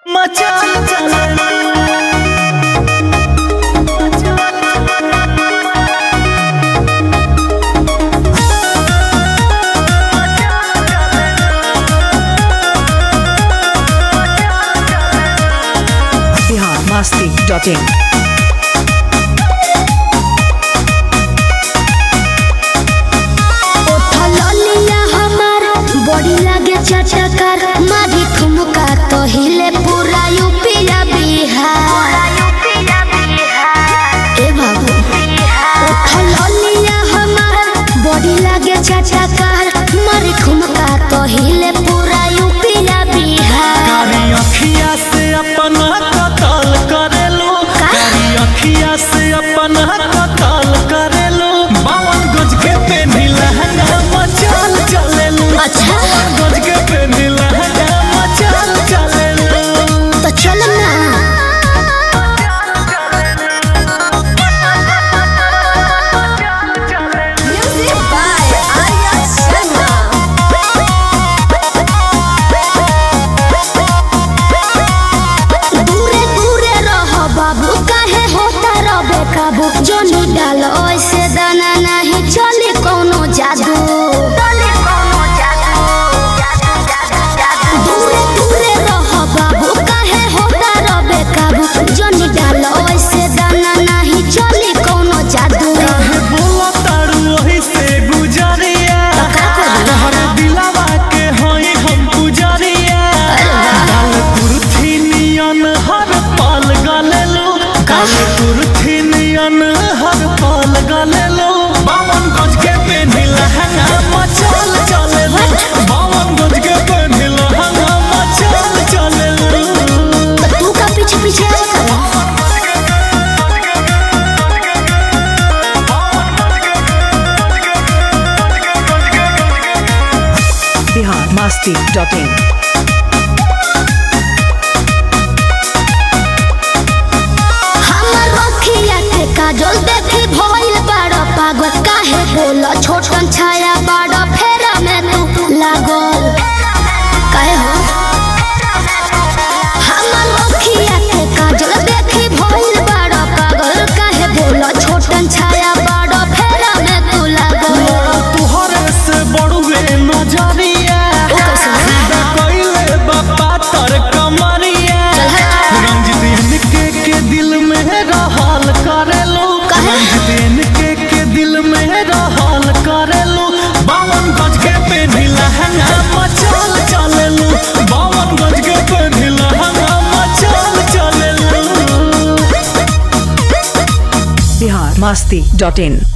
biharmasti.in चटकर मारी ठुमका तो हिले पूरा यूपीया बिहार ए बाबू उठलिया हमार बॉडी लागे चटकर मारी ठुमका तो हिले पूरा यूपीया बिहार कारी अखिया से अपना कतल करेलो कारी अखिया से अपना कतल करेलो 52 गज के पेनी लहंगा मचाल चलेलो अच्छा 52 गज के पेनी लहंगा मचाल चलेलो तो चल ना म्यूजिक बाय आर्या शर्मा दूरे दूरे रहो बाबू काहे होता रबे काबू जोनी डाल ऐसे दाना नहीं चले कोनो जादू दूरे दूरे रहो बाबू काहे होता रबे काबू जोनी डाल ऐसे दाना नहीं चले कोनो जादू काहे बोला तारू वही से गुजरिया तोहर दिलवा के होई हम गुजरिया डाल कुर्थी नियन हर पल गलेलो डाल कुर्थी नियन हर पल गलेलो 52 गज के पेनी लहंगा मचाल चलेलो 52 गज के पेनी लहंगा मचाल चलेलो तू का पीछे पीछे biharmasti.in हमर रखिया के काजल देखी भइल बड़ पागल काहे बोला छोटन छाया बड़ फेरा में तू लागल काहे हो हमर रखिया के काजल देखी भइल बड़ पागल काहे बोला छोटन छाया बड़ फेरा में तू लागल तुहरे से बड़ुए नजरिया खुदा कइले बापा तर कमरिया रंजित के दिल में रहल करेलो रंजित के दिल में रहल करेलो 52 गज के पेनी लहंगा मचाल चलेलो 52 गज के पेनी लहंगा मचाल चलेलो biharmasti.in